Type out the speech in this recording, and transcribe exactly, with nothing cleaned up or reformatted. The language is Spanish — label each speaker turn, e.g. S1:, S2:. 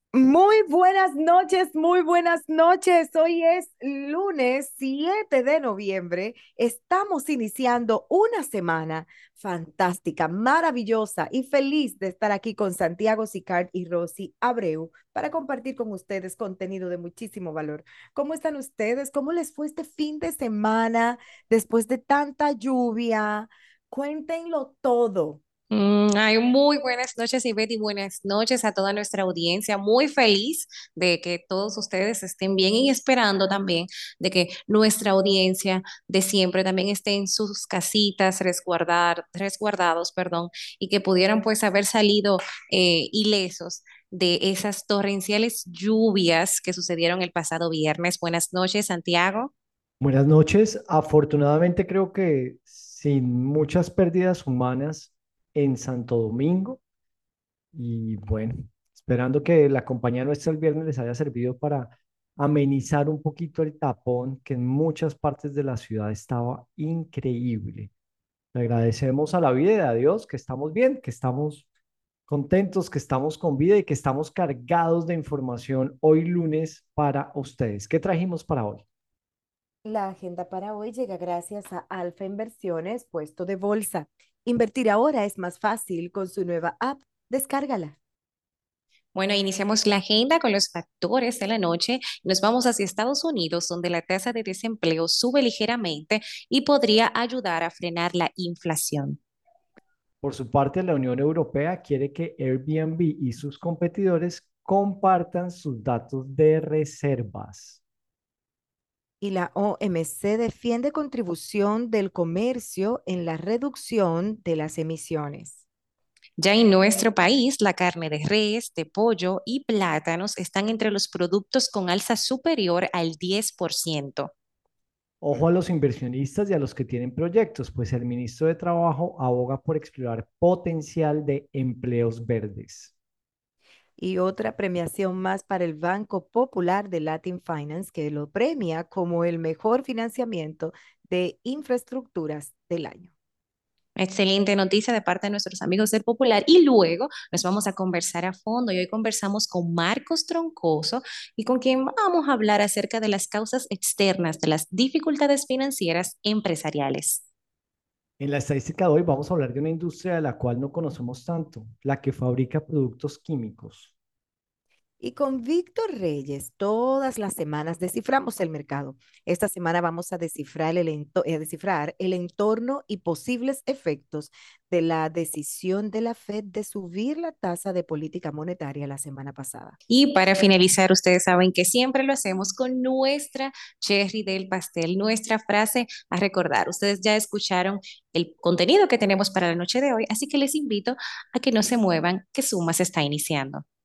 S1: Muy buenas noches, muy buenas noches. Hoy es lunes siete de noviembre. Estamos iniciando una semana fantástica, maravillosa y feliz de estar aquí con Santiago Sicard y Rosy Abreu para compartir con ustedes contenido de muchísimo valor. ¿Cómo están ustedes? ¿Cómo les fue este fin de semana después de tanta lluvia? Cuéntenlo todo.
S2: Mm, ay, muy buenas noches, Ivette, y buenas noches a toda nuestra audiencia. Muy feliz de que todos ustedes estén bien y esperando también de que nuestra audiencia de siempre también esté en sus casitas resguardar, resguardados, perdón, y que pudieran pues haber salido eh, ilesos de esas torrenciales lluvias que sucedieron el pasado viernes. Buenas noches, Santiago.
S3: Buenas noches. Afortunadamente creo que sin muchas pérdidas humanas en Santo Domingo y bueno, esperando que la compañía nuestra el viernes les haya servido para amenizar un poquito el tapón que en muchas partes de la ciudad estaba increíble. Le agradecemos a la vida y a Dios que estamos bien, que estamos contentos, que estamos con vida y que estamos cargados de información hoy lunes para ustedes. ¿Qué trajimos para hoy?
S1: La agenda para hoy llega gracias a Alfa Inversiones, puesto de bolsa. Invertir ahora es más fácil con su nueva app. Descárgala.
S2: Bueno, iniciamos la agenda con los factores de la noche. Nos vamos hacia Estados Unidos, donde la tasa de desempleo sube ligeramente y podría ayudar a frenar la inflación.
S3: Por su parte, la Unión Europea quiere que Airbnb y sus competidores compartan sus datos de reservas.
S1: Y la O M C defiende contribución del comercio en la reducción de las emisiones.
S2: Ya en nuestro país, la carne de res, de pollo y plátanos están entre los productos con alza superior al diez por ciento.
S3: Ojo a los inversionistas y a los que tienen proyectos, pues el ministro de Trabajo aboga por explorar potencial de empleos verdes.
S1: Y otra premiación más para el Banco Popular de Latin Finance, que lo premia como el mejor financiamiento de infraestructuras del año.
S2: Excelente noticia de parte de nuestros amigos del Popular. Y luego nos vamos a conversar a fondo. Y hoy conversamos con Marcos Troncoso y con quien vamos a hablar acerca de las causas externas de las dificultades financieras empresariales.
S3: En la estadística de hoy vamos a hablar de una industria de la cual no conocemos tanto, la que fabrica productos químicos.
S1: Y con Víctor Reyes, todas las semanas desciframos el mercado. Esta semana vamos a descifrar el, ento- eh, descifrar el entorno y posibles efectos de la decisión de la Fed de subir la tasa de política monetaria la semana pasada.
S2: Y para finalizar, ustedes saben que siempre lo hacemos con nuestra cherry del pastel, nuestra frase a recordar. Ustedes ya escucharon el contenido que tenemos para la noche de hoy, así que les invito a que no se muevan, que Suma se está iniciando.